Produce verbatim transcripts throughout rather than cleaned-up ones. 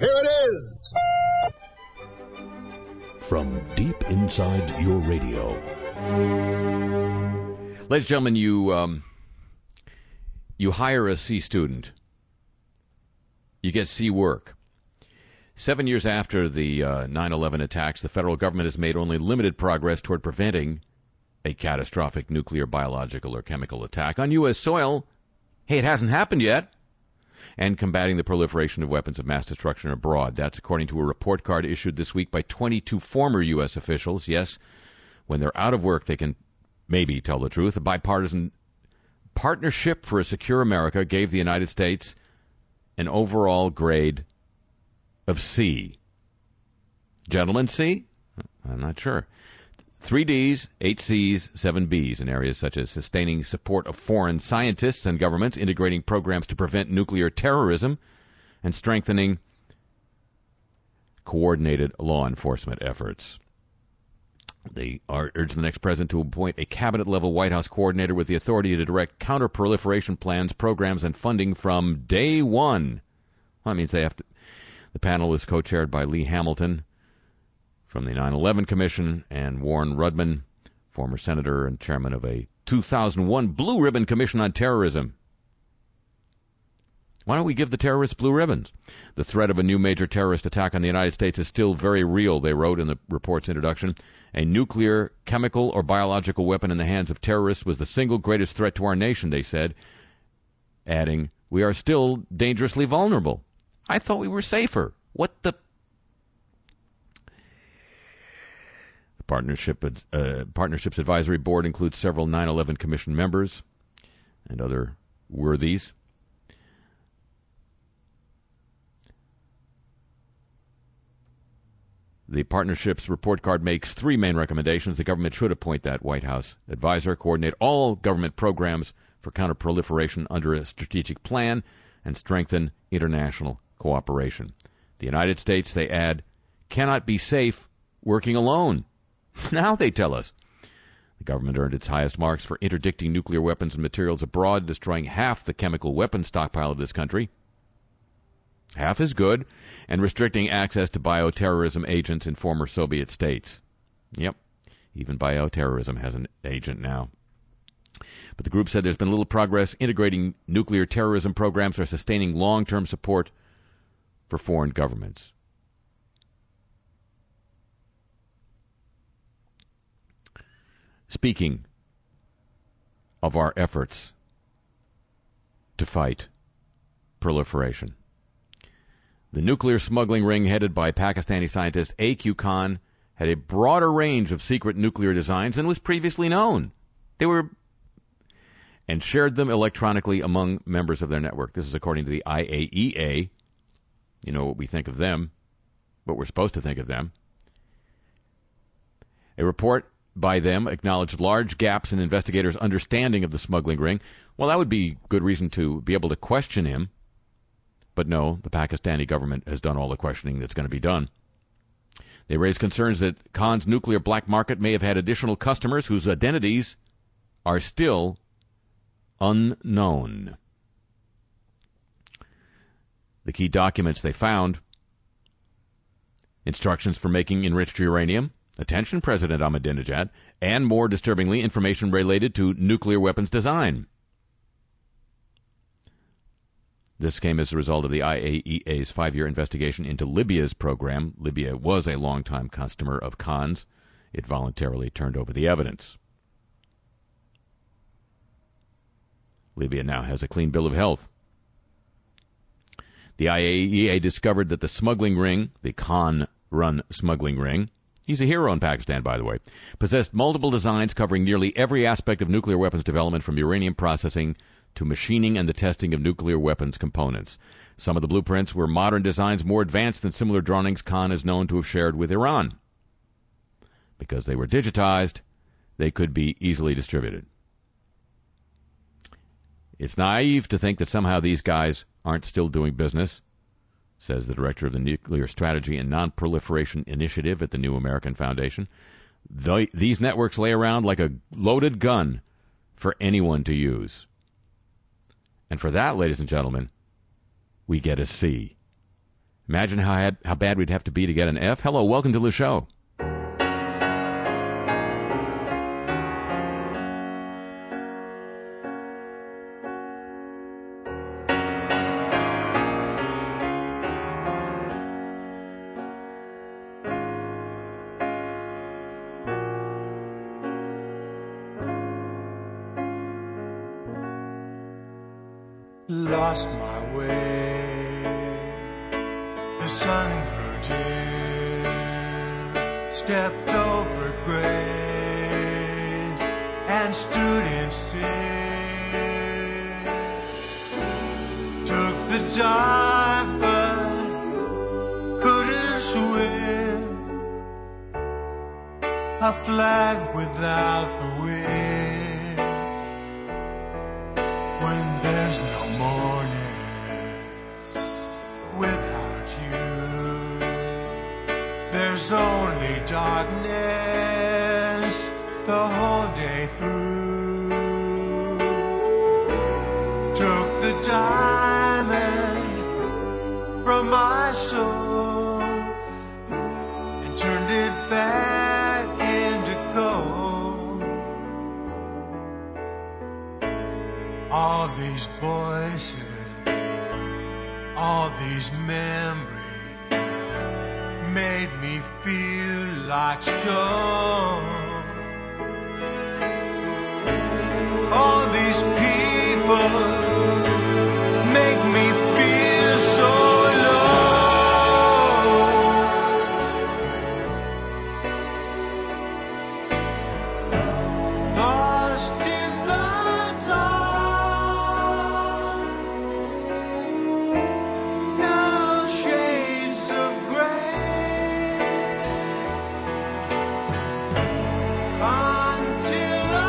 Here it is. From deep inside your radio. Ladies and gentlemen, you, um, you hire a C student. You get C work. Seven years after the uh, nine eleven attacks, the federal government has made only limited progress toward preventing a catastrophic nuclear, biological, or chemical attack on U S soil. Hey, it hasn't happened yet. And combating the proliferation of weapons of mass destruction abroad. That's according to a report card issued this week by twenty-two former U S officials. Yes, when they're out of work, they can maybe tell the truth. A bipartisan Partnership for a Secure America gave the United States an overall grade of C. Gentlemen, C? I'm not sure. Three Ds, eight Cs, seven Bs in areas such as sustaining support of foreign scientists and governments, integrating programs to prevent nuclear terrorism, and strengthening coordinated law enforcement efforts. They urge the next president to appoint a cabinet-level White House coordinator with the authority to direct counter-proliferation plans, programs, and funding from day one. Well, that means they have to. The panel is co-chaired by Lee Hamilton from the nine eleven Commission and Warren Rudman, former senator and chairman of a two thousand one Blue Ribbon Commission on Terrorism. Why don't we give the terrorists blue ribbons? The threat of a new major terrorist attack on the United States is still very real, they wrote in the report's introduction. A nuclear, chemical, or biological weapon in the hands of terrorists was the single greatest threat to our nation, they said, adding, we are still dangerously vulnerable. I thought we were safer. What the... The Partnership, uh, Partnership's Advisory Board includes several nine eleven Commission members and other worthies. The partnership's report card makes three main recommendations. The government should appoint that White House advisor, coordinate all government programs for counterproliferation under a strategic plan, and strengthen international cooperation. The United States, they add, cannot be safe working alone. Now they tell us. The government earned its highest marks for interdicting nuclear weapons and materials abroad, destroying half the chemical weapons stockpile of this country. Half is good, and restricting access to bioterrorism agents in former Soviet states. Yep, even bioterrorism has an agent now. But the group said there's been little progress integrating nuclear terrorism programs or sustaining long-term support for foreign governments. Speaking of our efforts to fight proliferation, the nuclear smuggling ring headed by Pakistani scientist A Q Khan had a broader range of secret nuclear designs than was previously known. They were and shared them electronically among members of their network. This is according to the I A E A. You know what we think of them, what we're supposed to think of them. A report by them acknowledged large gaps in investigators' understanding of the smuggling ring. Well, that would be good reason to be able to question him. But no, the Pakistani government has done all the questioning that's going to be done. They raised concerns that Khan's nuclear black market may have had additional customers whose identities are still unknown. The key documents they found: instructions for making enriched uranium, attention President Ahmadinejad, and more disturbingly, information related to nuclear weapons design. This came as a result of the I A E A's five-year investigation into Libya's program. Libya was a longtime customer of Khan's. It voluntarily turned over the evidence. Libya now has a clean bill of health. The I A E A discovered that the smuggling ring, the Khan-run smuggling ring, he's a hero in Pakistan, by the way, possessed multiple designs covering nearly every aspect of nuclear weapons development, from uranium processing to machining and the testing of nuclear weapons components. Some of the blueprints were modern designs more advanced than similar drawings Khan is known to have shared with Iran. Because they were digitized, they could be easily distributed. It's naive to think that somehow these guys aren't still doing business, says the director of the Nuclear Strategy and Non-Proliferation Initiative at the New American Foundation. The, these networks lay around like a loaded gun for anyone to use. And for that, ladies and gentlemen, we get a C. Imagine how had, how bad we'd have to be to get an F. Hello, welcome to the show. Lost my way, the sun grew dim, stepped over graves and stood instead, took the dive but couldn't swim, a flag without the wind, when there's no morning without you, there's only darkness the whole day through. Took the diamond from my soul and turned it back into gold. All these voices, all these memories made me feel like stone. All these people make me feel so alone. Lost in the dark, no shades of gray, until I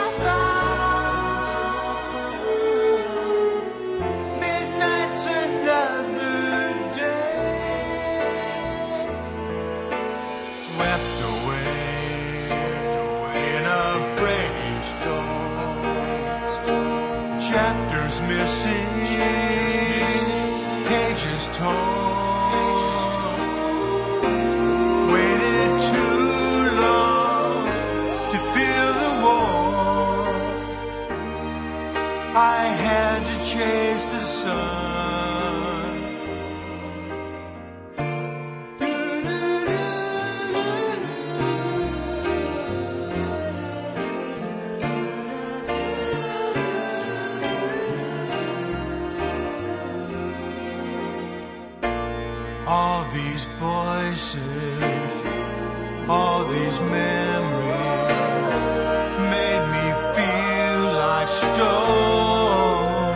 found midnight's another day, swept away in a brainstorm, chapters missing, pages torn, waited too long to feel the warmth. I had to chase the sun. All these voices, all these memories made me feel like stone.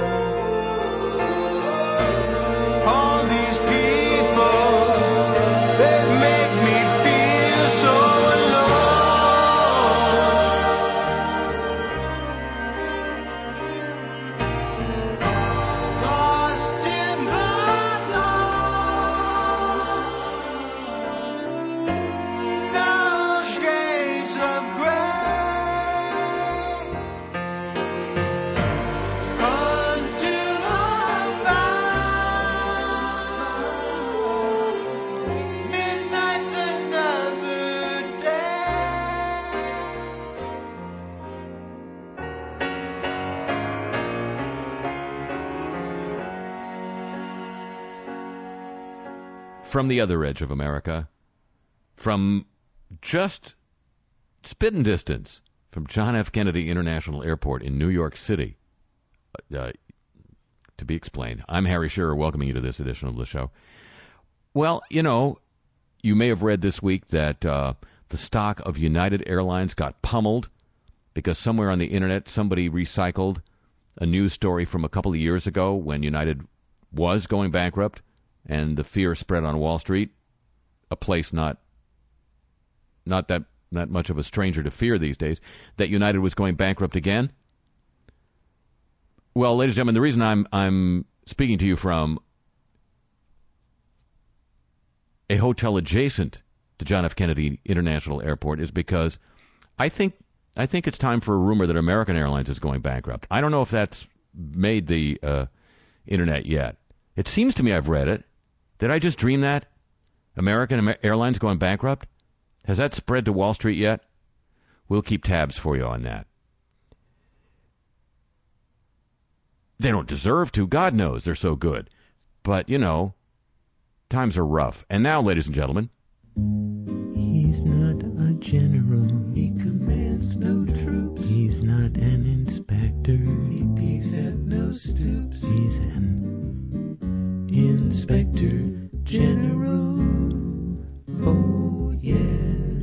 All these people, they make me feel so alone. Lost in the dark, no shades of gray, until I found midnight's another day. From the other edge of America, from just spitting distance from John F. Kennedy International Airport in New York City, uh, to be explained, I'm Harry Shearer, welcoming you to this edition of the show. Well, you know, you may have read this week that uh, the stock of United Airlines got pummeled because somewhere on the internet somebody recycled a news story from a couple of years ago when United was going bankrupt, and the fear spread on Wall Street, a place not not that not much of a stranger to fear these days, that United was going bankrupt again. Well, ladies and gentlemen, the reason I'm I'm speaking to you from a hotel adjacent to John F. Kennedy International Airport is because I think I think it's time for a rumor that American Airlines is going bankrupt. I don't know if that's made the uh, internet yet. It seems to me I've read it. Did I just dream that? American Airlines going bankrupt? Has that spread to Wall Street yet? We'll keep tabs for you on that. They don't deserve to. God knows they're so good. But, you know, times are rough. And now, ladies and gentlemen. He's not a general. He commands no troops. He's not an inspector. He peeks at no stoops. He's an inspector general. Oh, yeah.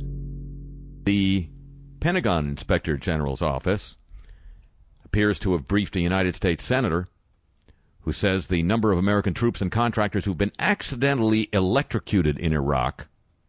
The Pentagon Inspector General's office appears to have briefed a United States senator who says the number of American troops and contractors who've been accidentally electrocuted in Iraq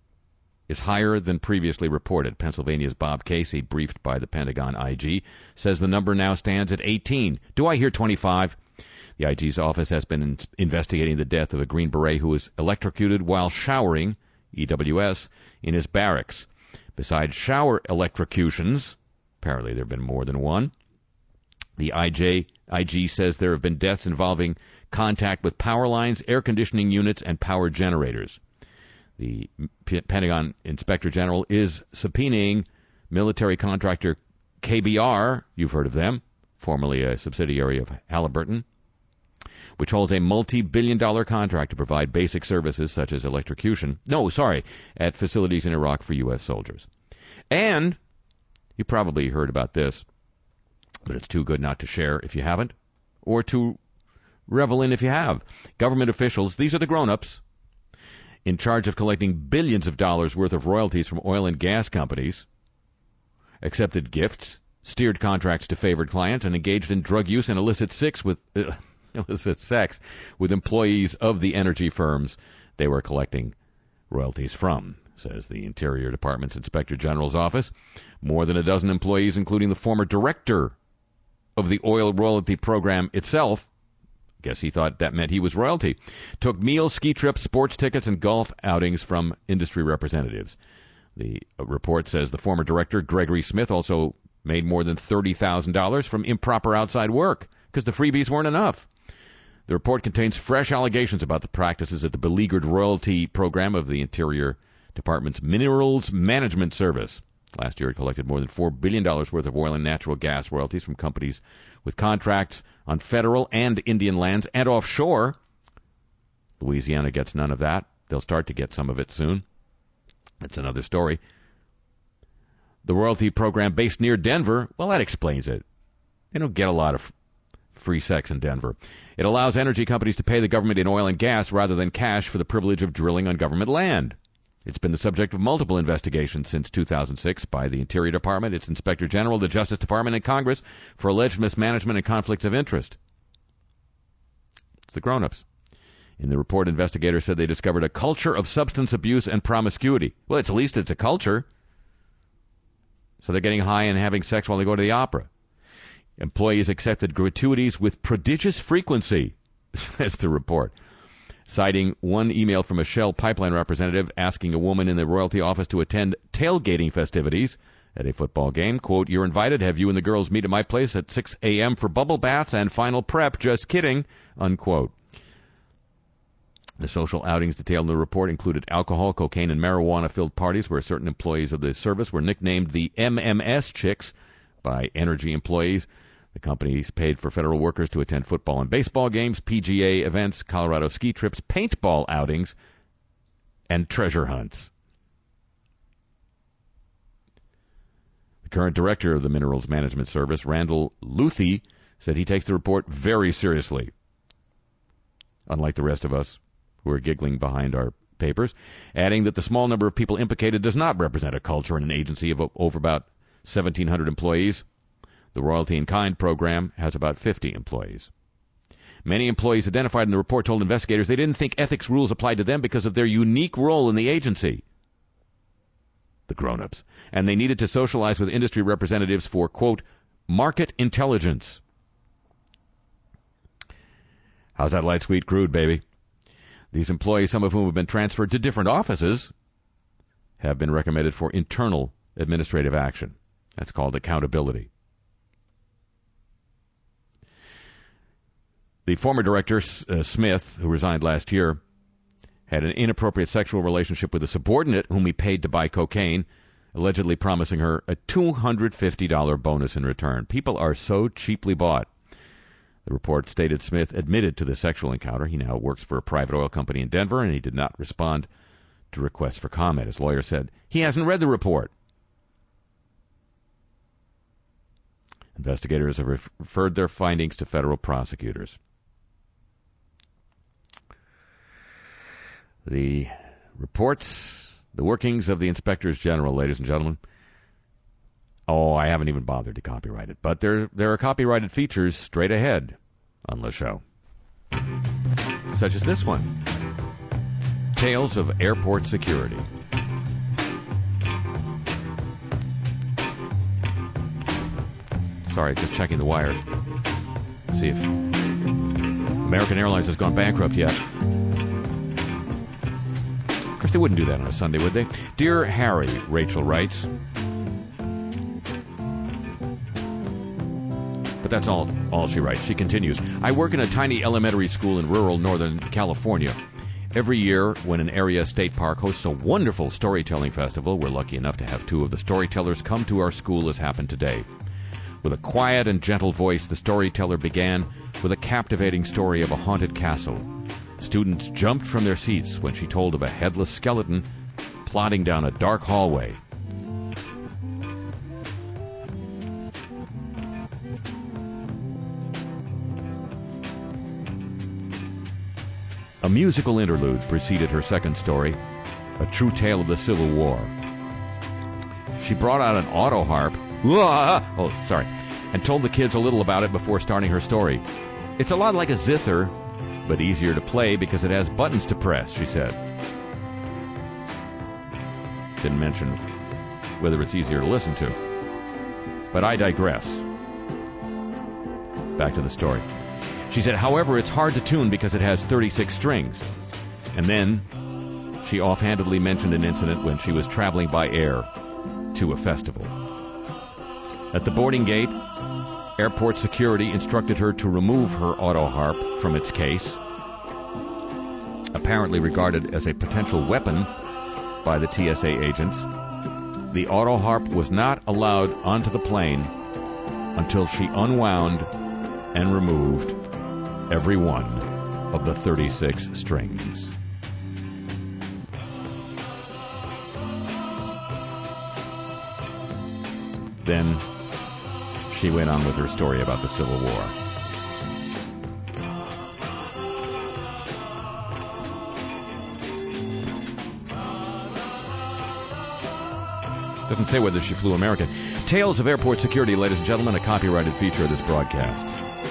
is higher than previously reported. Pennsylvania's Bob Casey, briefed by the Pentagon I G, says the number now stands at eighteen. Do I hear twenty-five? The I G's office has been in- investigating the death of a Green Beret who was electrocuted while showering, E W S, in his barracks. Besides shower electrocutions, apparently there have been more than one, the I J, I G says there have been deaths involving contact with power lines, air conditioning units, and power generators. The P- Pentagon Inspector General is subpoenaing military contractor K B R, you've heard of them, formerly a subsidiary of Halliburton, which holds a multi-billion dollar contract to provide basic services such as electrocution, no, sorry, at facilities in Iraq for U S soldiers. And you probably heard about this, but it's too good not to share if you haven't, or to revel in if you have. Government officials, these are the grown-ups, in charge of collecting billions of dollars worth of royalties from oil and gas companies, accepted gifts, steered contracts to favored clients, and engaged in drug use and illicit sex with uh, illicit sex with employees of the energy firms they were collecting royalties from, says the Interior Department's Inspector General's office. More than a dozen employees, including the former director of the oil royalty program itself, guess he thought that meant he was royalty, took meals, ski trips, sports tickets, and golf outings from industry representatives. The report says the former director, Gregory Smith, also made more than thirty thousand dollars from improper outside work because the freebies weren't enough. The report contains fresh allegations about the practices of the beleaguered royalty program of the Interior Department's Minerals Management Service. Last year, it collected more than four billion dollars worth of oil and natural gas royalties from companies with contracts on federal and Indian lands and offshore. Louisiana gets none of that. They'll start to get some of it soon. That's another story. The royalty program based near Denver, well, that explains it. They don't get a lot of free sex in Denver. It allows energy companies to pay the government in oil and gas rather than cash for the privilege of drilling on government land. It's been the subject of multiple investigations since two thousand six by the Interior Department, its Inspector General, the Justice Department, and Congress for alleged mismanagement and conflicts of interest. It's the grown-ups. In the report, investigators said they discovered a culture of substance abuse and promiscuity. Well, it's, at least it's a culture. So they're getting high and having sex while they go to the opera. Employees accepted gratuities with prodigious frequency, says the report, citing one email from a Shell pipeline representative asking a woman in the royalty office to attend tailgating festivities at a football game. Quote, "You're invited. Have you and the girls meet at my place at six a.m. for bubble baths and final prep. Just kidding," unquote. The social outings detailed in the report included alcohol, cocaine, and marijuana-filled parties where certain employees of the service were nicknamed the M M S chicks by energy employees. The companies paid for federal workers to attend football and baseball games, P G A events, Colorado ski trips, paintball outings, and treasure hunts. The current director of the Minerals Management Service, Randall Luthi, said he takes the report very seriously. Unlike the rest of us who are giggling behind our papers, adding that the small number of people implicated does not represent a culture in an agency of over about seventeen hundred employees. The Royalty in Kind program has about fifty employees. Many employees identified in the report told investigators they didn't think ethics rules applied to them because of their unique role in the agency, the grown-ups, and they needed to socialize with industry representatives for, quote, market intelligence. How's that light sweet crude, baby? These employees, some of whom have been transferred to different offices, have been recommended for internal administrative action. That's called accountability. The former director, uh, Smith, who resigned last year, had an inappropriate sexual relationship with a subordinate whom he paid to buy cocaine, allegedly promising her a two hundred fifty dollars bonus in return. People are so cheaply bought. The report stated Smith admitted to the sexual encounter. He now works for a private oil company in Denver, and he did not respond to requests for comment. His lawyer said he hasn't read the report. Investigators have ref- referred their findings to federal prosecutors. The reports, the workings of the inspectors general, ladies and gentlemen. Oh, I haven't even bothered to copyright it, but there there are copyrighted features straight ahead on the show, such as this one: Tales of Airport Security. Sorry, just checking the wires. See if American Airlines has gone bankrupt yet. Of course, they wouldn't do that on a Sunday, would they? Dear Harry, Rachel writes. But that's all, all she writes. She continues, I work in a tiny elementary school in rural Northern California. Every year, when an area state park hosts a wonderful storytelling festival, we're lucky enough to have two of the storytellers come to our school, as happened today. With a quiet and gentle voice, the storyteller began with a captivating story of a haunted castle. Students jumped from their seats when she told of a headless skeleton plodding down a dark hallway. A musical interlude preceded her second story, a true tale of the Civil War. She brought out an auto harp, oh, sorry, and told the kids a little about it before starting her story. It's a lot like a zither, but easier to play because it has buttons to press, she said. Didn't mention whether it's easier to listen to. But I digress. Back to the story. She said, however, it's hard to tune because it has thirty-six strings. And then she offhandedly mentioned an incident when she was traveling by air to a festival. At the boarding gate, airport security instructed her to remove her auto harp from its case, apparently regarded as a potential weapon by the T S A agents. The auto harp was not allowed onto the plane until she unwound and removed every one of the thirty-six strings. Then she went on with her story about the Civil War. Doesn't say whether she flew American. Tales of Airport Security, ladies and gentlemen, a copyrighted feature of this broadcast.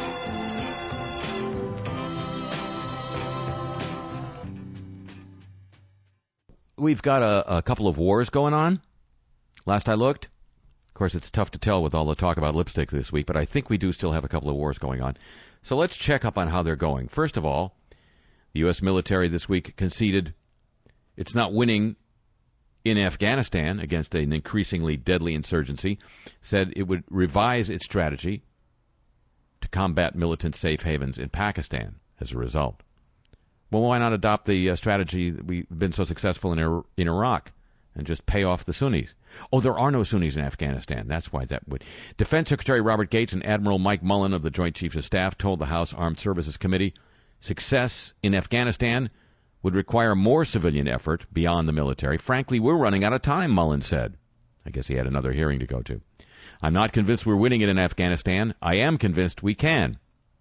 We've got a, a couple of wars going on. Last I looked. Of course, it's tough to tell with all the talk about lipstick this week, but I think we do still have a couple of wars going on. So let's check up on how they're going. First of all, the U S military this week conceded it's not winning in Afghanistan against an increasingly deadly insurgency, said it would revise its strategy to combat militant safe havens in Pakistan as a result. Well, why not adopt the uh, strategy that we've been so successful in, Ir- in Iraq and just pay off the Sunnis? Oh, there are no Sunnis in Afghanistan. That's why that would. Defense Secretary Robert Gates and Admiral Mike Mullen of the Joint Chiefs of Staff told the House Armed Services Committee success in Afghanistan would require more civilian effort beyond the military. Frankly, we're running out of time, Mullen said. I guess he had another hearing to go to. I'm not convinced we're winning it in Afghanistan. I am convinced we can.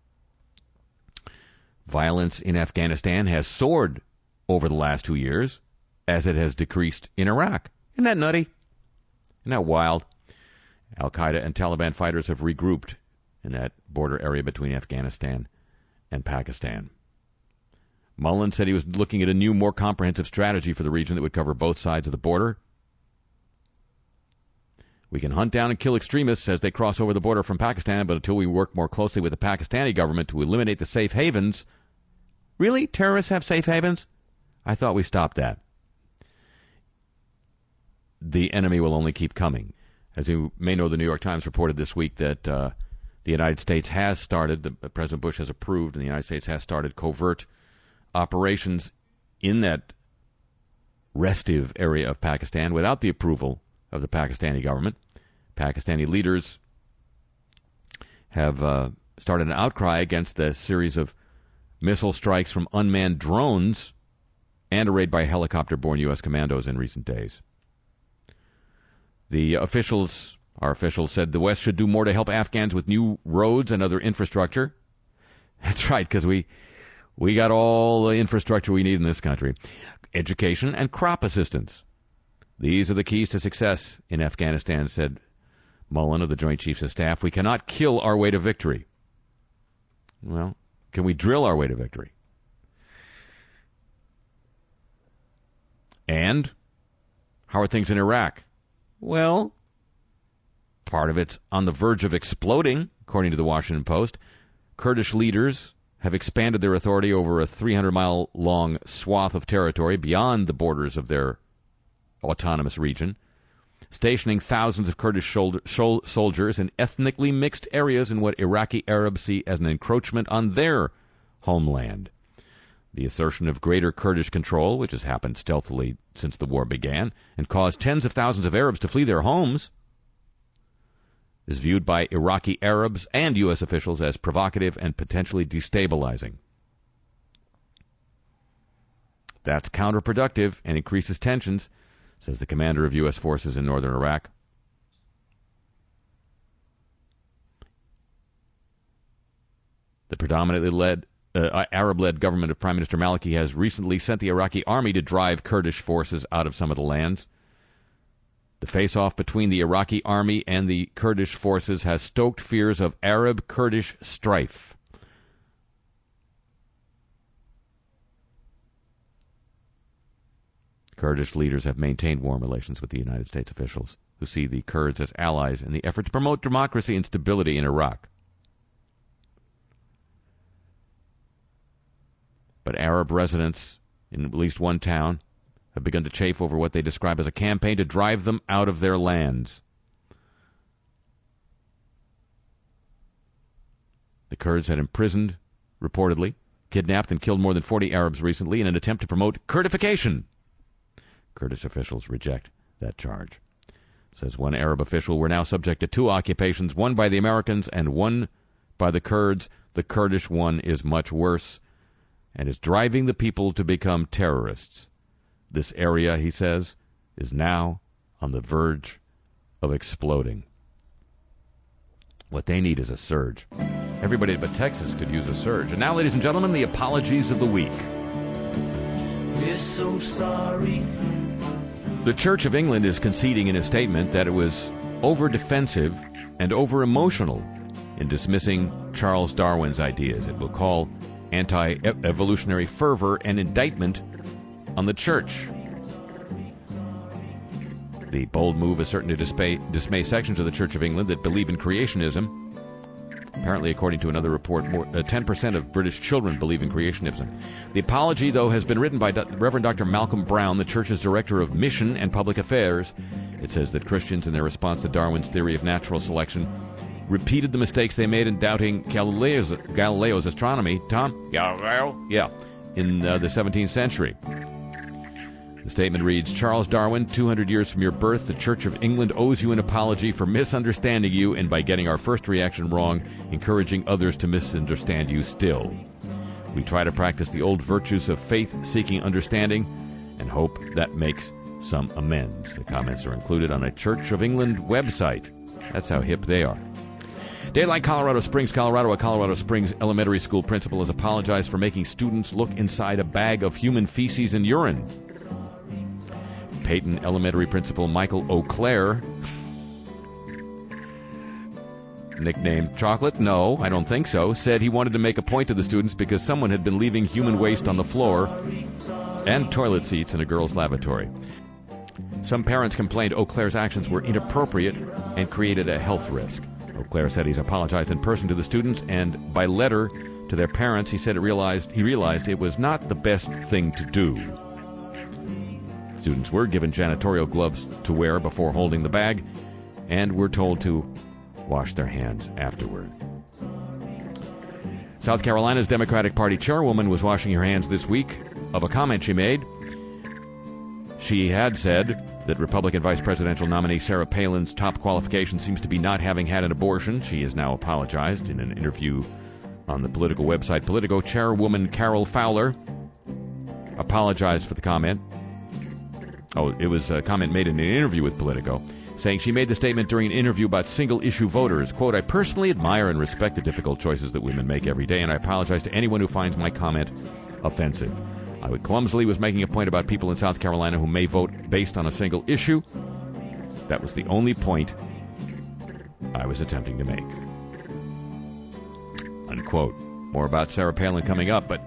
Violence in Afghanistan has soared over the last two years, as it has decreased in Iraq. Isn't that nutty? Isn't that wild? Al-Qaeda and Taliban fighters have regrouped in that border area between Afghanistan and Pakistan. Mullen said he was looking at a new, more comprehensive strategy for the region that would cover both sides of the border. We can hunt down and kill extremists as they cross over the border from Pakistan, but until we work more closely with the Pakistani government to eliminate the safe havens. Really? Terrorists have safe havens? I thought we stopped that. The enemy will only keep coming. As you may know, the New York Times reported this week that uh, the United States has started, the, President Bush has approved, and the United States has started covert operations in that restive area of Pakistan without the approval of the Pakistani government. Pakistani leaders have uh, started an outcry against the series of missile strikes from unmanned drones and a raid by helicopter-borne U S commandos in recent days. The officials, our officials, said the West should do more to help Afghans with new roads and other infrastructure. That's right, because we we got all the infrastructure we need in this country. Education and crop assistance. These are the keys to success in Afghanistan, said Mullen of the Joint Chiefs of Staff. We cannot kill our way to victory. Well, can we drill our way to victory? And how are things in Iraq? Well, part of it's on the verge of exploding, according to the Washington Post. Kurdish leaders have expanded their authority over a three hundred mile long swath of territory beyond the borders of their autonomous region, stationing thousands of Kurdish shoulder, shol- soldiers in ethnically mixed areas in what Iraqi Arabs see as an encroachment on their homeland. The assertion of greater Kurdish control, which has happened stealthily since the war began and caused tens of thousands of Arabs to flee their homes, is viewed by Iraqi Arabs and U S officials as provocative and potentially destabilizing. That's counterproductive and increases tensions, says the commander of U S forces in northern Iraq. The predominantly led uh, Arab-led government of Prime Minister Maliki has recently sent the Iraqi army to drive Kurdish forces out of some of the lands. The face-off between the Iraqi army and the Kurdish forces has stoked fears of Arab-Kurdish strife. Kurdish leaders have maintained warm relations with the United States officials, who see the Kurds as allies in the effort to promote democracy and stability in Iraq. But Arab residents in at least one town have begun to chafe over what they describe as a campaign to drive them out of their lands. The Kurds had imprisoned, reportedly, kidnapped and killed more than forty Arabs recently in an attempt to promote Kurdification. Kurdish officials reject that charge. Says one Arab official, we're now subject to two occupations, one by the Americans and one by the Kurds. The Kurdish one is much worse and is driving the people to become terrorists. This area, he says, is now on the verge of exploding. What they need is a surge. Everybody but Texas could use a surge. And now, ladies and gentlemen, the apologies of the week. We're so sorry. The Church of England is conceding in a statement that it was over-defensive and over-emotional in dismissing Charles Darwin's ideas. It will call anti-evolutionary fervor an indictment on the Church. The bold move is certain to dismay, dismay sections of the Church of England that believe in creationism. Apparently, according to another report, more, uh, ten percent of British children believe in creationism. The apology, though, has been written by Do- Reverend Doctor Malcolm Brown, the Church's Director of Mission and Public Affairs. It says that Christians, in their response to Darwin's theory of natural selection, repeated the mistakes they made in doubting Galileo's, Galileo's astronomy. Tom? Galileo? Yeah, in uh, the seventeenth century. The statement reads, Charles Darwin, two hundred years from your birth, the Church of England owes you an apology for misunderstanding you and by getting our first reaction wrong, encouraging others to misunderstand you still. We try to practice the old virtues of faith-seeking understanding and hope that makes some amends. The comments are included on a Church of England website. That's how hip they are. Daylight Colorado Springs, Colorado, a Colorado Springs elementary school principal has apologized for making students look inside a bag of human feces and urine. Peyton Elementary Principal Michael O'Clair, nicknamed Chocolate? No, I don't think so, said he wanted to make a point to the students because someone had been leaving human waste on the floor and toilet seats in a girls' lavatory. Some parents complained O'Clair's actions were inappropriate and created a health risk. O'Clair said he's apologized in person to the students and by letter to their parents. He said it realized he realized it was not the best thing to do. Students were given janitorial gloves to wear before holding the bag and were told to wash their hands afterward. South Carolina's Democratic Party chairwoman was washing her hands this week of a comment she made. She had said that Republican vice presidential nominee Sarah Palin's top qualification seems to be not having had an abortion. She has now apologized in an interview on the political website Politico. Chairwoman Carol Fowler apologized for the comment. Oh, it was a comment made in an interview with Politico, saying she made the statement during an interview about single-issue voters. Quote, I personally admire and respect the difficult choices that women make every day, and I apologize to anyone who finds my comment offensive. I would clumsily was making a point about people in South Carolina who may vote based on a single issue. That was the only point I was attempting to make. Unquote. More about Sarah Palin coming up, but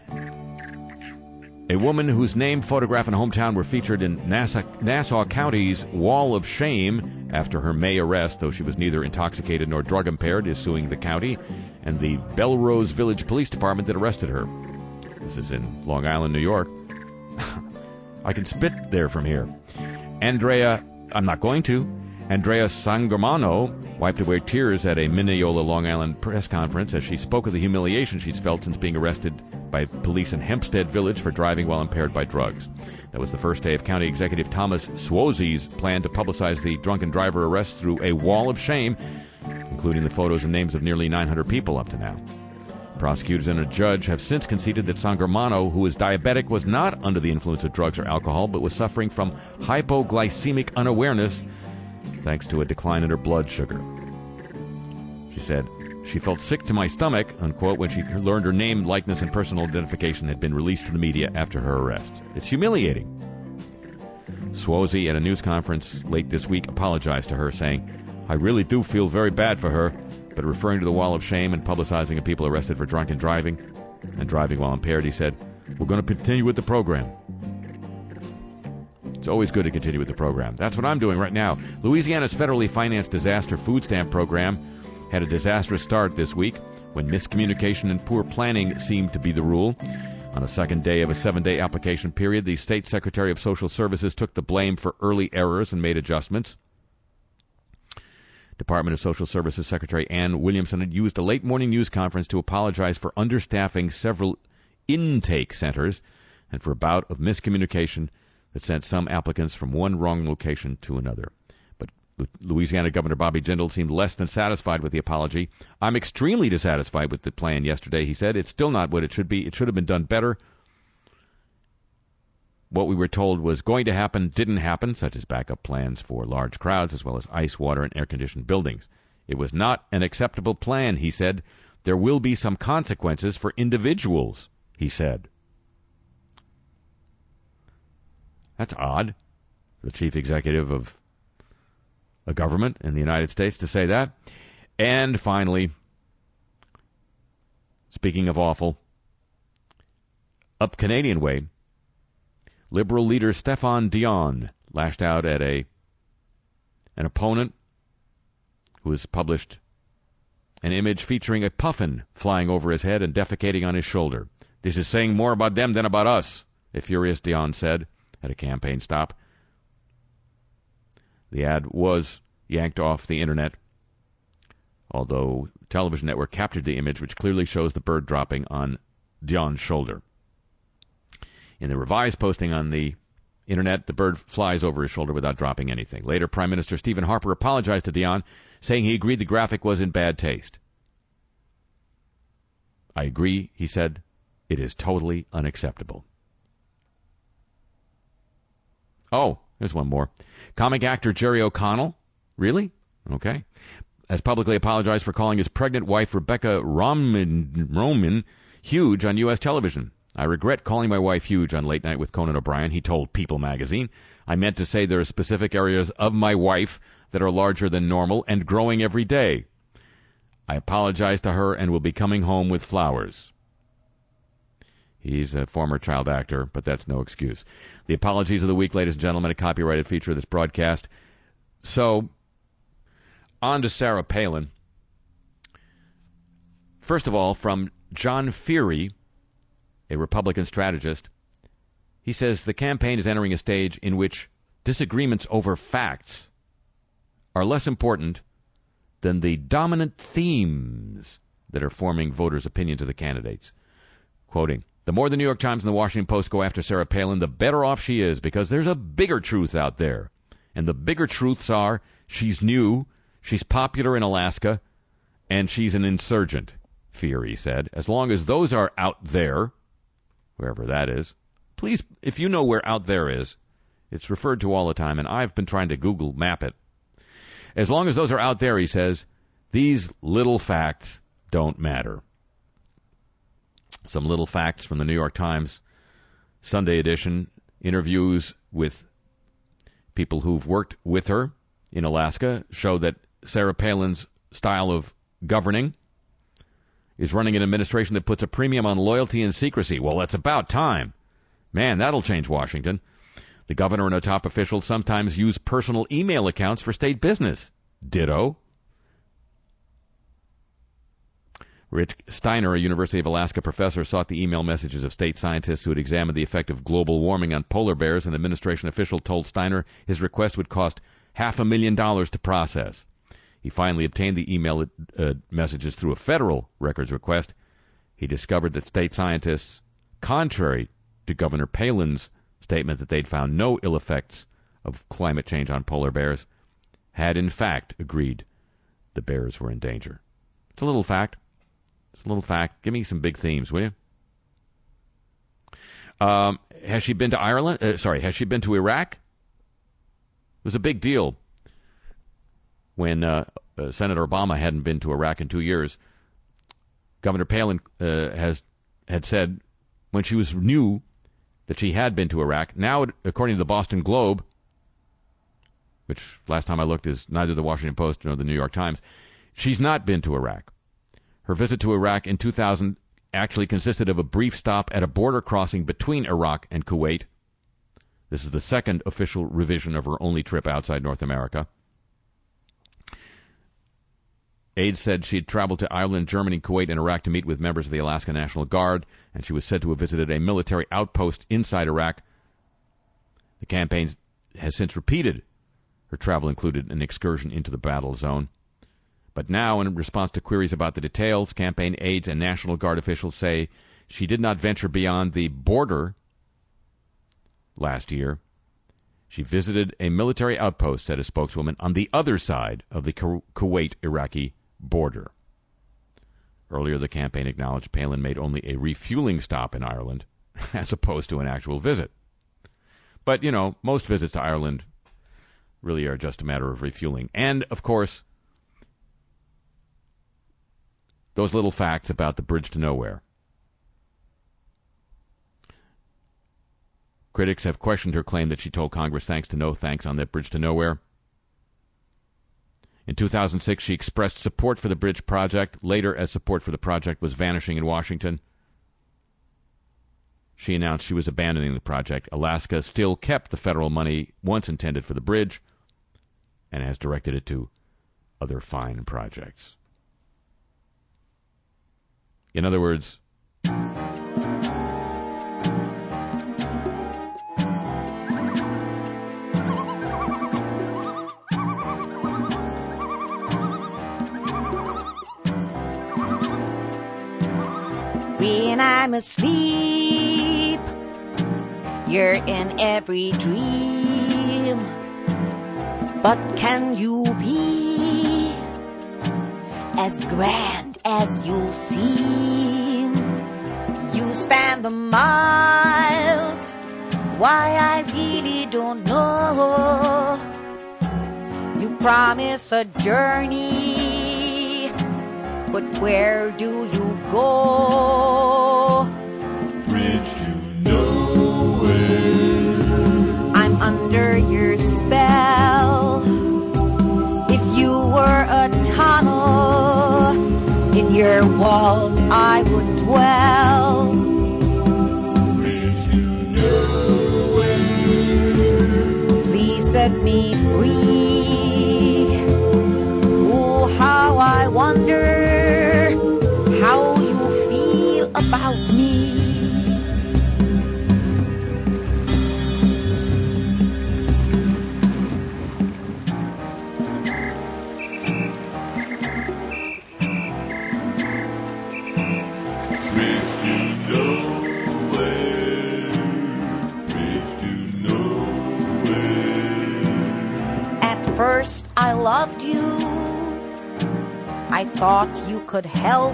a woman whose name, photograph, and hometown were featured in Nassau, Nassau County's Wall of Shame after her May arrest, though she was neither intoxicated nor drug impaired, is suing the county and the Belrose Village Police Department that arrested her. This is in Long Island, New York. I can spit there from here. Andrea, I'm not going to. Andrea Sangermano wiped away tears at a Mineola, Long Island press conference as she spoke of the humiliation she's felt since being arrested by police in Hempstead Village for driving while impaired by drugs. That was the first day of County Executive Thomas Suozzi's plan to publicize the drunken driver arrest through a wall of shame, including the photos and names of nearly nine hundred people up to now. Prosecutors and a judge have since conceded that Sangermano, who is diabetic, was not under the influence of drugs or alcohol, but was suffering from hypoglycemic unawareness thanks to a decline in her blood sugar. She said, she felt sick to my stomach, unquote, when she learned her name, likeness, and personal identification had been released to the media after her arrest. It's humiliating. Suozzi, at a news conference late this week, apologized to her, saying, I really do feel very bad for her, but referring to the wall of shame and publicizing of people arrested for drunken driving and driving while impaired, he said, we're going to continue with the program. It's always good to continue with the program. That's what I'm doing right now. Louisiana's federally financed disaster food stamp program had a disastrous start this week when miscommunication and poor planning seemed to be the rule. On a second day of a seven-day application period, the State Secretary of Social Services took the blame for early errors and made adjustments. Department of Social Services Secretary Ann Williamson had used a late-morning news conference to apologize for understaffing several intake centers and for a bout of miscommunication that sent some applicants from one wrong location to another. But Louisiana Governor Bobby Jindal seemed less than satisfied with the apology. I'm extremely dissatisfied with the plan yesterday, he said. It's still not what it should be. It should have been done better. What we were told was going to happen didn't happen, such as backup plans for large crowds as well as ice, water, and air-conditioned buildings. It was not an acceptable plan, he said. There will be some consequences for individuals, he said. That's odd, the chief executive of a government in the United States to say that. And finally, speaking of awful, up Canadian way, Liberal leader Stéphane Dion lashed out at a an opponent who has published an image featuring a puffin flying over his head and defecating on his shoulder. This is saying more about them than about us, a furious Dion said at a campaign stop. The ad was yanked off the internet, although television network captured the image, which clearly shows the bird dropping on Dion's shoulder. In the revised posting on the internet, the bird flies over his shoulder without dropping anything. Later, Prime Minister Stephen Harper apologized to Dion, saying he agreed the graphic was in bad taste. I agree, he said. It is totally unacceptable. Oh, there's one more. Comic actor Jerry O'Connell. Really? Okay. Has publicly apologized for calling his pregnant wife, Rebecca Roman, Roman huge on U S television. I regret calling my wife huge on Late Night with Conan O'Brien, he told People magazine. I meant to say there are specific areas of my wife that are larger than normal and growing every day. I apologize to her and will be coming home with flowers. He's a former child actor, but that's no excuse. The apologies of the week, ladies and gentlemen, a copyrighted feature of this broadcast. So, on to Sarah Palin. First of all, from John Feary, a Republican strategist, he says the campaign is entering a stage in which disagreements over facts are less important than the dominant themes that are forming voters' opinions of the candidates. Quoting, The more the New York Times and the Washington Post go after Sarah Palin, the better off she is, because there's a bigger truth out there. And the bigger truths are she's new, she's popular in Alaska, and she's an insurgent, Fiery said. As long as those are out there, wherever that is, please, if you know where out there is, it's referred to all the time, and I've been trying to Google map it. As long as those are out there, he says, these little facts don't matter. Some little facts from the New York Times Sunday edition, interviews with people who've worked with her in Alaska, show that Sarah Palin's style of governing is running an administration that puts a premium on loyalty and secrecy. Well, that's about time. Man, that'll change Washington. The governor and a top official sometimes use personal email accounts for state business. Ditto. Rich Steiner, a University of Alaska professor, sought the email messages of state scientists who had examined the effect of global warming on polar bears. An administration official told Steiner his request would cost half a million dollars to process. He finally obtained the email uh, messages through a federal records request. He discovered that state scientists, contrary to Governor Palin's statement that they'd found no ill effects of climate change on polar bears, had in fact agreed the bears were in danger. It's a little fact. It's a little fact. Give me some big themes, will you? Um, has she been to Ireland? Uh, sorry, has she been to Iraq? It was a big deal when uh, uh, Senator Obama hadn't been to Iraq in two years. Governor Palin uh, has had said when she was new that she had been to Iraq. Now, according to the Boston Globe, which last time I looked is neither the Washington Post nor the New York Times, she's not been to Iraq. Her visit to Iraq in two thousand actually consisted of a brief stop at a border crossing between Iraq and Kuwait. This is the second official revision of her only trip outside North America. Aides said she'd traveled to Ireland, Germany, Kuwait, and Iraq to meet with members of the Alaska National Guard, and she was said to have visited a military outpost inside Iraq. The campaign has since repeated her travel included an excursion into the battle zone. But now, in response to queries about the details, campaign aides and National Guard officials say she did not venture beyond the border last year. She visited a military outpost, said a spokeswoman, on the other side of the Ku- Kuwait-Iraqi border. Earlier, the campaign acknowledged Palin made only a refueling stop in Ireland, as opposed to an actual visit. But, you know, most visits to Ireland really are just a matter of refueling. And, of course, those little facts about the bridge to nowhere. Critics have questioned her claim that she told Congress thanks to no thanks on that bridge to nowhere. In two thousand six, she expressed support for the bridge project. Later, as support for the project was vanishing in Washington, she announced she was abandoning the project. Alaska still kept the federal money once intended for the bridge and has directed it to other fine projects. In other words, when I'm asleep, you're in every dream. But can you be as grand as you seem? You span the miles, why I really don't know. You promise a journey, but where do you go? Bridge to nowhere. I'm under your spell. If you were a tunnel, in your walls I would dwell. Bridge to nowhere. Please set me free. Oh, how I wonder how you feel about me. Bridge to nowhere. first I loved you, I thought you could help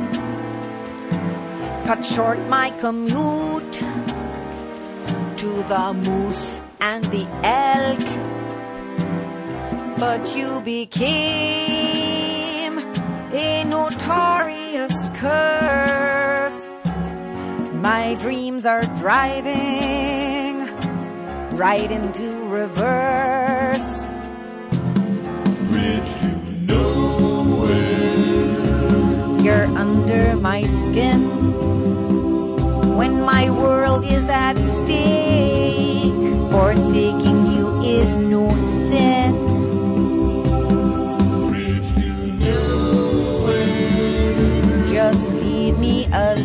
cut short my commute to the moose and the elk. But you became a notorious curse. My dreams are driving right into reverse. Bridge to nowhere. You're under my skin when my world is at stake. Forsaking you is no sin. Bridge to nowhere. Just leave me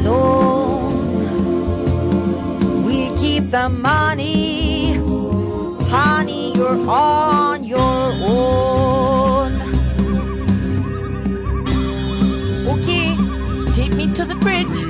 alone. We'll keep the money. Honey, you're on your own. Okay, take me to the bridge.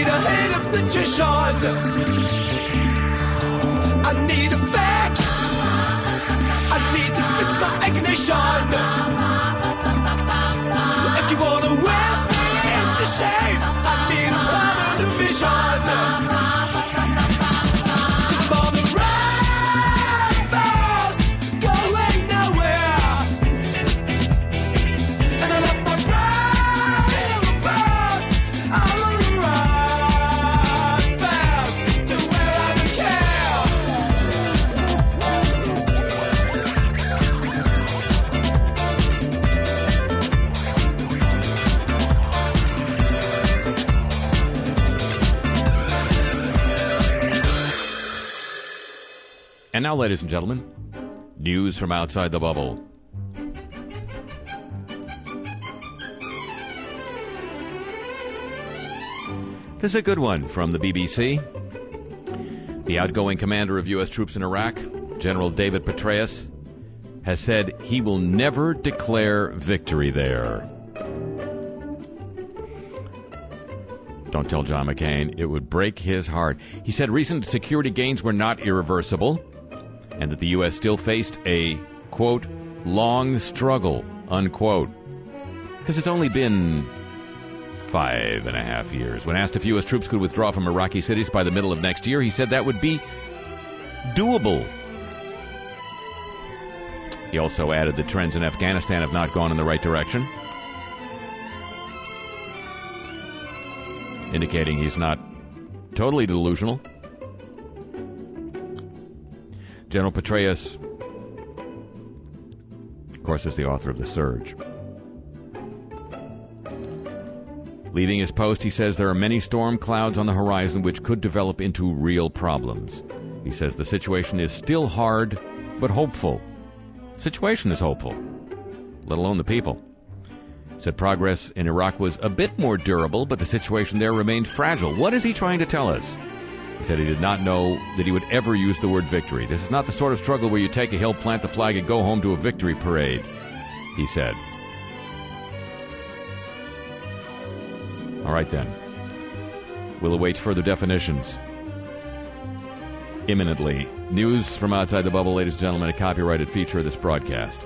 need a hit of nutrition. I need a fix. I need to fix my ignition. If you wanna whip me into shape, I need a permanent vision. 'Cause I'm on the run fast, going nowhere. And I love my pride in the past. I wanna run fast to where I don't care. And now, ladies and gentlemen, news from outside the bubble. This is a good one from the B B C. The outgoing commander of U S troops in Iraq, General David Petraeus, has said he will never declare victory there. Don't tell John McCain. It would break his heart. He said recent security gains were not irreversible and that the U S still faced a, quote, long struggle, unquote. Because it's only been five and a half years. When asked if U S troops could withdraw from Iraqi cities by the middle of next year, he said that would be doable. He also added that trends in Afghanistan have not gone in the right direction, indicating he's not totally delusional. General Petraeus, of course, is the author of The Surge. Leaving his post, he says there are many storm clouds on the horizon which could develop into real problems. He says the situation is still hard, but hopeful. Situation is hopeful, let alone the people. Said progress in Iraq was a bit more durable, but the situation there remained fragile. What is he trying to tell us? He said he did not know that he would ever use the word victory. This is not the sort of struggle where you take a hill, plant the flag, and go home to a victory parade, he said. All right, then. We'll await further definitions imminently. News from outside the bubble, ladies and gentlemen, a copyrighted feature of this broadcast.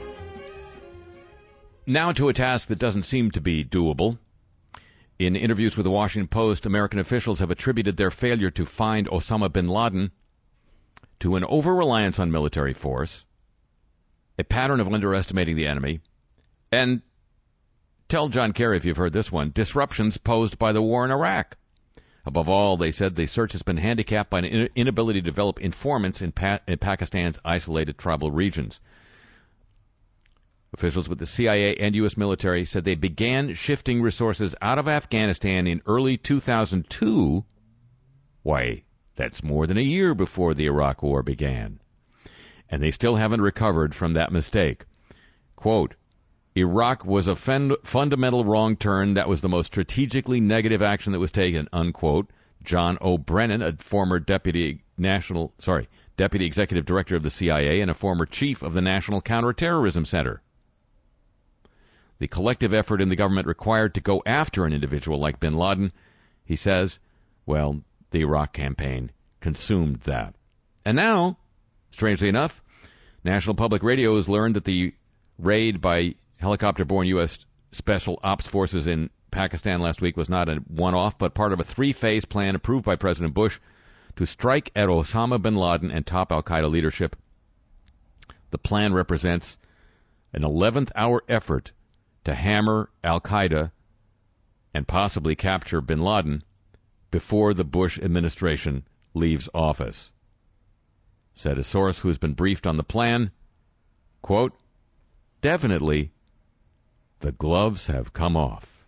Now to a task that doesn't seem to be doable. In interviews with the Washington Post, American officials have attributed their failure to find Osama bin Laden to an over-reliance on military force, a pattern of underestimating the enemy, and, tell John Kerry if you've heard this one, disruptions posed by the war in Iraq. Above all, they said the search has been handicapped by an inability to develop informants in, pa- in Pakistan's isolated tribal regions. Officials with the C I A and U S military said they began shifting resources out of Afghanistan in early two thousand two. Why, that's more than a year before the Iraq War began. And they still haven't recovered from that mistake. Quote, Iraq was a fund- fundamental wrong turn. That was the most strategically negative action that was taken, unquote. John O'Brennan, a former deputy national, sorry, deputy executive director of the C I A and a former chief of the National Counterterrorism Center. The collective effort in the government required to go after an individual like bin Laden, he says, well, the Iraq campaign consumed that. And now, strangely enough, National Public Radio has learned that the raid by helicopter-borne U S Special Ops Forces in Pakistan last week was not a one-off, but part of a three-phase plan approved by President Bush to strike at Osama bin Laden and top al-Qaeda leadership. The plan represents an eleventh hour effort to hammer al-Qaeda and possibly capture bin Laden before the Bush administration leaves office. Said a source who has been briefed on the plan, quote, definitely, the gloves have come off.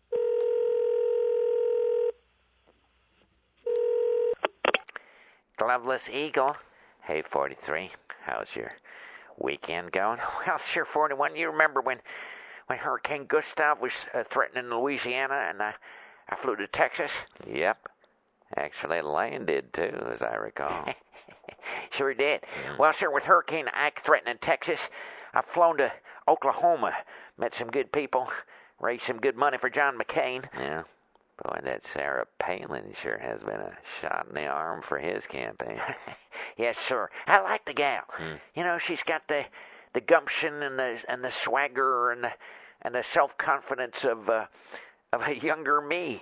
Gloveless Eagle. Hey, forty-three. How's your weekend going? Well, sure, forty-one. You remember when, when Hurricane Gustav was uh, threatening Louisiana and uh, I flew to Texas? Yep. Actually, Lane did, too, as I recall. Sure did. Mm. Well, sir, with Hurricane Ike threatening Texas, I've flown to Oklahoma, met some good people, raised some good money for John McCain. Yeah. Boy, that Sarah Palin sure has been a shot in the arm for his campaign. Yes, sir. I like the gal. Hmm. You know, she's got the the gumption and the and the swagger and the and the self-confidence of uh, of a younger me.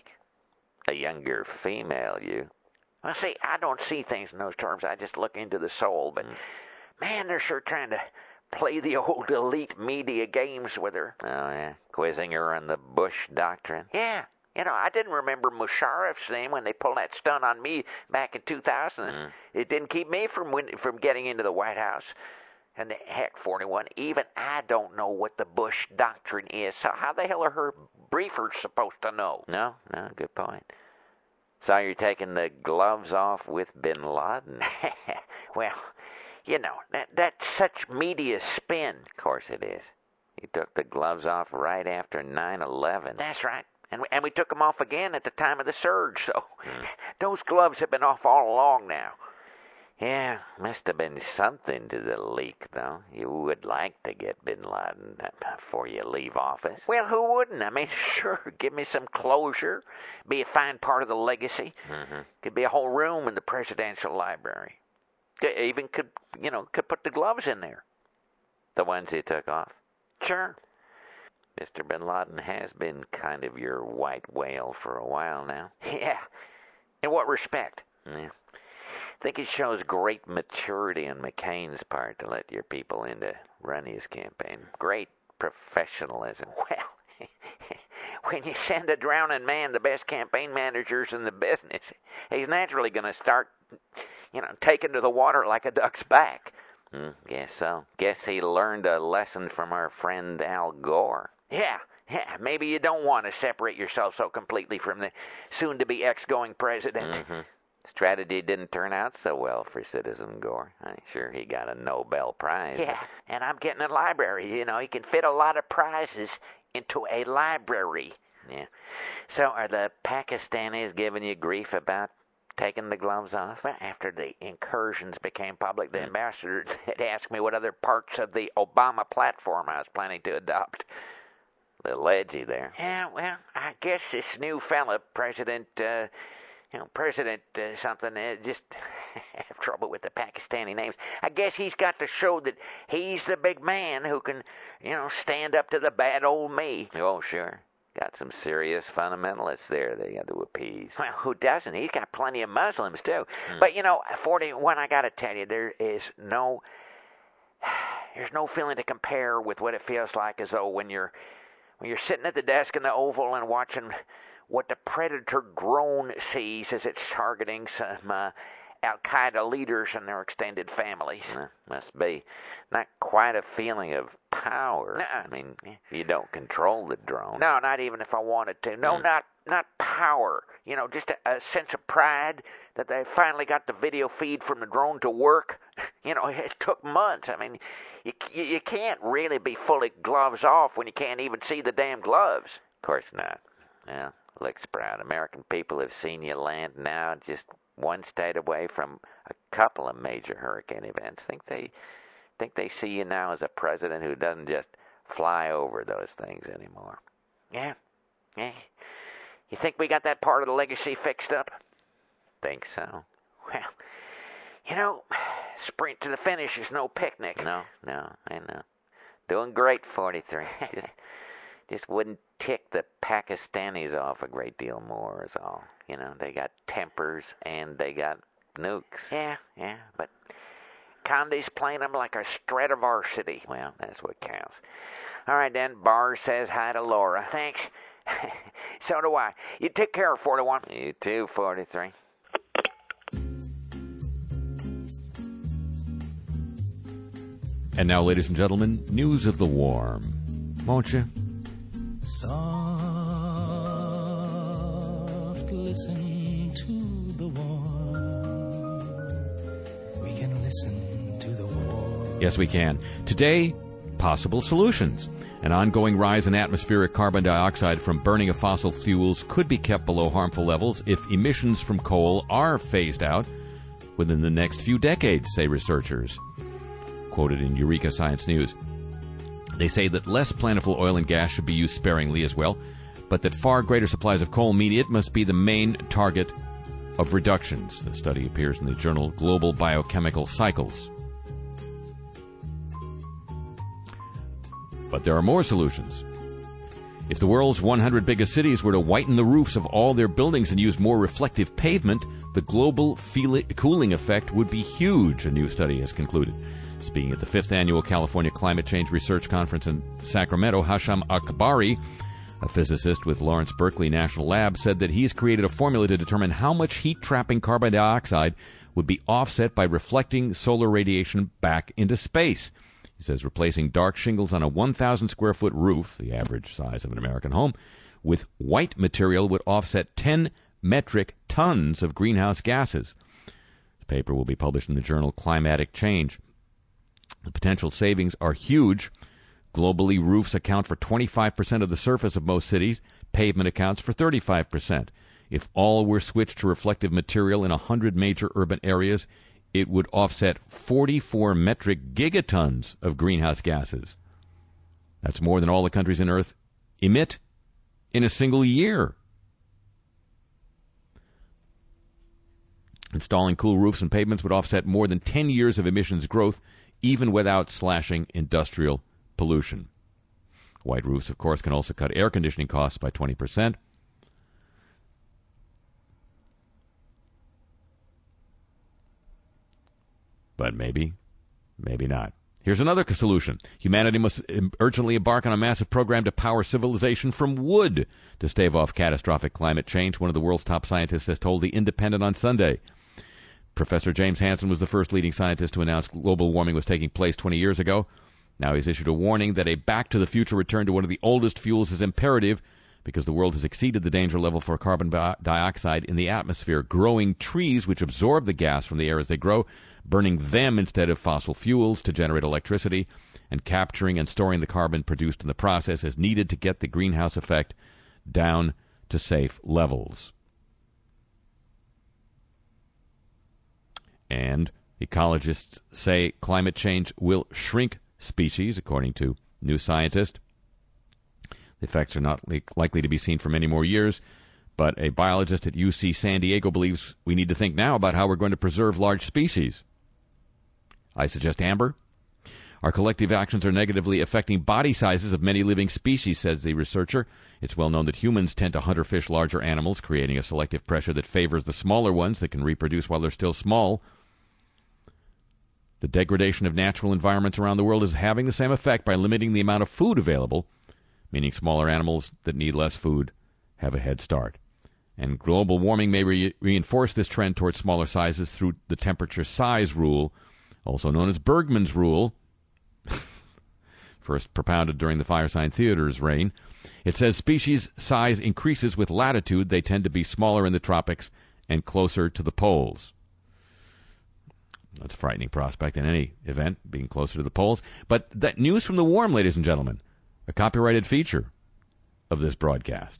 A younger female, you. Well, see, I don't see things in those terms. I just look into the soul. But, Hmm. man, they're sure trying to play the old elite media games with her. Oh, yeah? Quizzing her on the Bush doctrine? Yeah. You know, I didn't remember Musharraf's name when they pulled that stunt on me back in two thousand. Mm. It didn't keep me from win- from getting into the White House. And the, heck, forty-one, even I don't know what the Bush doctrine is. So how the hell are her briefers supposed to know? No, no, good point. So you're taking the gloves off with Bin Laden? Well, you know, that that's such media spin. Of course it is. You took the gloves off right after nine eleven. That's right. And we, and we took them off again at the time of the surge, so Mm. those gloves have been off all along now. Yeah, must have been something to the leak, though. You would like to get Bin Laden before you leave office. Well, who wouldn't? I mean, sure, give me some closure. Be a fine part of the legacy. Mm-hmm. Could be a whole room in the presidential library. Could, even could, you know, could put the gloves in there. The ones you took off. Sure. Mister Bin Laden has been kind of your white whale for a while now. Yeah. In what respect? Yeah. I think it shows great maturity on McCain's part to let your people in to run his campaign. Great professionalism. Well, when you send a drowning man the best campaign managers in the business, he's naturally going to start, you know, taking to the water like a duck's back. Mm, guess so. Guess he learned a lesson from our friend Al Gore. Yeah, yeah. Maybe you don't want to separate yourself so completely from the soon-to-be ex-going president. Mm-hmm. Strategy didn't turn out so well for Citizen Gore. I'm sure he got a Nobel Prize. Yeah, and I'm getting a library. You know, you can fit a lot of prizes into a library. Yeah. So are the Pakistanis giving you grief about taking the gloves off? Well, after the incursions became public, the ambassador had asked me what other parts of the Obama platform I was planning to adopt. A little edgy there. Yeah, well, I guess this new fella, President, uh, you know, President uh, something, uh, just have trouble with the Pakistani names. I guess he's got to show that he's the big man who can, you know, stand up to the bad old me. Oh, sure. Got some serious fundamentalists there they got to appease. Well, who doesn't? He's got plenty of Muslims, too. Hmm. But, you know, forty-one, I got to tell you, there is no, there's no feeling to compare with what it feels like as though when you're, when you're sitting at the desk in the Oval and watching what the predator drone sees as it's targeting some uh, Al-Qaeda leaders and their extended families. Uh, must be not quite a feeling of power. Nuh-uh. I mean, you don't control the drone. No, not even if I wanted to. No, Hmm. not not power. You know, just a, a sense of pride that they finally got the video feed from the drone to work. You know, it took months. I mean, you you, you can't really be fully gloves off when you can't even see the damn gloves. Of course not. Well, looks proud. American people have seen you land now just one state away from a couple of major hurricane events. Think they think they see you now as a president who doesn't just fly over those things anymore. Yeah, yeah. You think we got that part of the legacy fixed up? Think so? Well, you know, sprint to the finish is no picnic. No, no, I know. Doing great, forty-three. Just, just wouldn't tick the Pakistanis off a great deal more is all. You know, they got tempers and they got nukes. Yeah, yeah, but Conde's playing them like a Stradivarsity. Well, that's what counts. All right, then. Barr says hi to Laura. Thanks. So do I. You take care of forty-one. You too, forty-three. And now, ladies and gentlemen, news of the warm. Won't you? Soft, listen to the warm. We can listen to the warm. Yes, we can. Today, possible solutions. An ongoing rise in atmospheric carbon dioxide from burning of fossil fuels could be kept below harmful levels if emissions from coal are phased out within the next few decades, say researchers. Quoted in Eureka Science News. They say that less plentiful oil and gas should be used sparingly as well. but that far greater supplies of coal mean it must be the main target of reductions. The study appears in the journal Global Biochemical Cycles. But there are more solutions. If the world's one hundred biggest cities were to whiten the roofs of all their buildings and use more reflective pavement, the global feel- cooling effect would be huge, a new study has concluded. Speaking at the fifth Annual California Climate Change Research Conference in Sacramento, Hasham Akbari, a physicist with Lawrence Berkeley National Lab, said that he's created a formula to determine how much heat-trapping carbon dioxide would be offset by reflecting solar radiation back into space. He says replacing dark shingles on a one thousand square foot roof, the average size of an American home, with white material would offset ten metric tons of greenhouse gases. The paper will be published in the journal Climatic Change. The potential savings are huge. Globally, roofs account for twenty-five percent of the surface of most cities. Pavement accounts for thirty-five percent. If all were switched to reflective material in one hundred major urban areas, it would offset forty-four metric gigatons of greenhouse gases. That's more than all the countries on Earth emit in a single year. Installing cool roofs and pavements would offset more than ten years of emissions growth, even without slashing industrial pollution. White roofs, of course, can also cut air conditioning costs by twenty percent. But maybe, maybe not. Here's another solution. Humanity must urgently embark on a massive program to power civilization from wood to stave off catastrophic climate change, one of the world's top scientists has told The Independent on Sunday. Professor James Hansen was the first leading scientist to announce global warming was taking place twenty years ago. Now he's issued a warning that a back-to-the-future return to one of the oldest fuels is imperative because the world has exceeded the danger level for carbon dioxide in the atmosphere. Growing trees, which absorb the gas from the air as they grow, burning them instead of fossil fuels to generate electricity, and capturing and storing the carbon produced in the process is needed to get the greenhouse effect down to safe levels. And ecologists say climate change will shrink species, according to New Scientist. The effects are not li- likely to be seen for many more years, but a biologist at U C San Diego believes we need to think now about how we're going to preserve large species. I suggest amber. Our collective actions are negatively affecting body sizes of many living species, says the researcher. It's well known that humans tend to hunt or fish larger animals, creating a selective pressure that favors the smaller ones that can reproduce while they're still small. The degradation of natural environments around the world is having the same effect by limiting the amount of food available, meaning smaller animals that need less food have a head start. And global warming may re- reinforce this trend towards smaller sizes through the temperature size rule, also known as Bergman's rule, first propounded during the Firesign Theater's reign. It says species size increases with latitude. They tend to be smaller in the tropics and closer to the poles. That's a frightening prospect in any event, being closer to the poles. But that news from the warm, ladies and gentlemen, a copyrighted feature of this broadcast.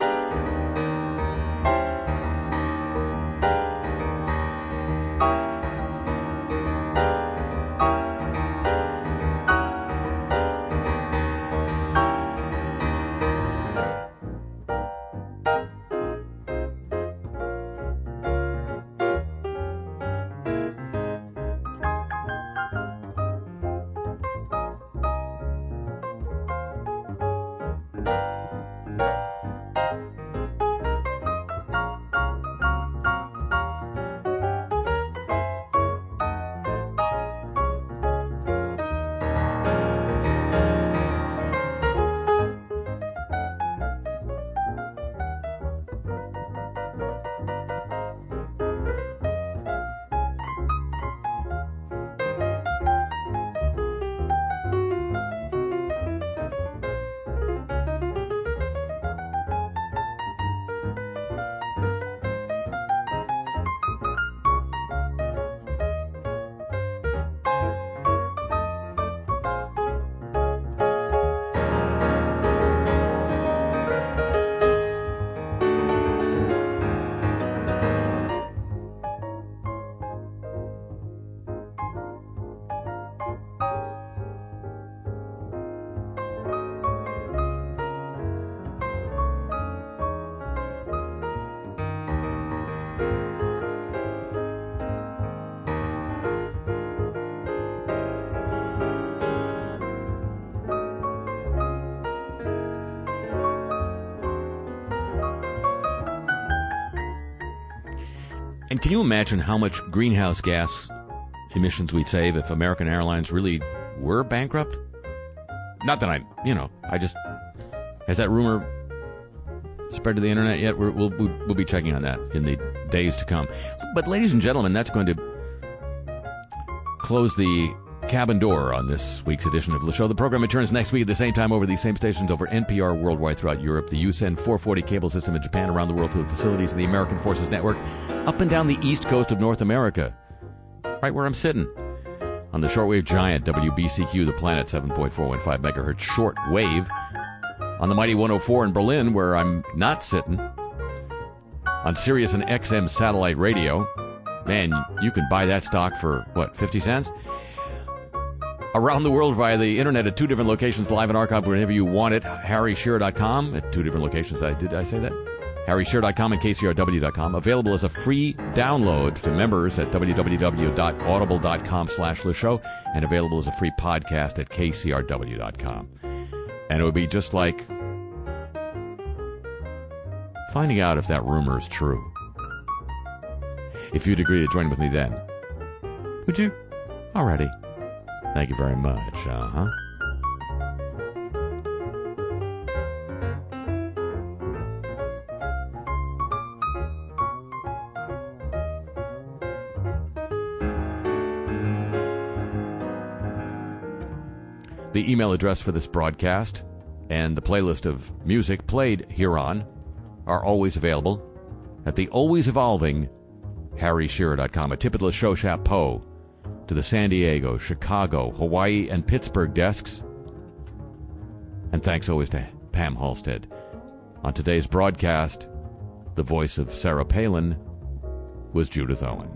And can you imagine how much greenhouse gas emissions we'd save if American Airlines really were bankrupt? Not that I, you know, I just... Has that rumor spread to the internet yet? We're, we'll, we'll be checking on that in the days to come. But ladies and gentlemen, that's going to close the cabin door on this week's edition of the show. The program returns next week at the same time over these same stations over N P R worldwide throughout Europe, the U S N four forty cable system in Japan, around the world through the facilities of the American Forces Network, up and down the east coast of North America, right where I'm sitting, on the shortwave giant W B C Q, the planet, seven point four one five megahertz shortwave, on the mighty one oh four in Berlin, where I'm not sitting, on Sirius and X M satellite radio. Man, you can buy that stock for, what, fifty cents? Around the world via the internet at two different locations, live and archived whenever you want it. Harry Shearer dot com at two different locations. I Did I say that? Harry Shearer dot com and K C R W dot com. Available as a free download to members at w w w dot audible dot com slash the show, and available as a free podcast at k c r w dot com. And it would be just like finding out if that rumor is true. If you'd agree to join with me then. Would you? Alrighty. Thank you very much. Uh-huh. The email address for this broadcast and the playlist of music played hereon are always available at the always evolving Harry Shearer dot com. A tip of the show chapeau to the San Diego, Chicago, Hawaii, and Pittsburgh desks. And thanks always to Pam Halstead. On today's broadcast, the voice of Sarah Palin was Judith Owen.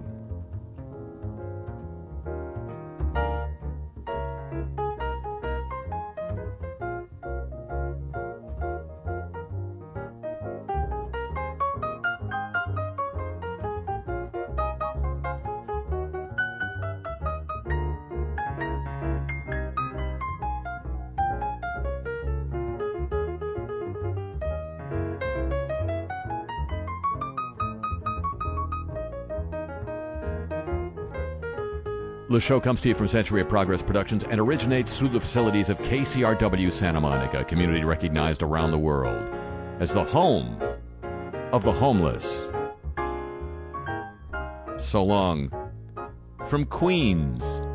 The show comes to you from Century of Progress Productions and originates through the facilities of K C R W Santa Monica, community recognized around the world as the home of the homeless. So long from Queens.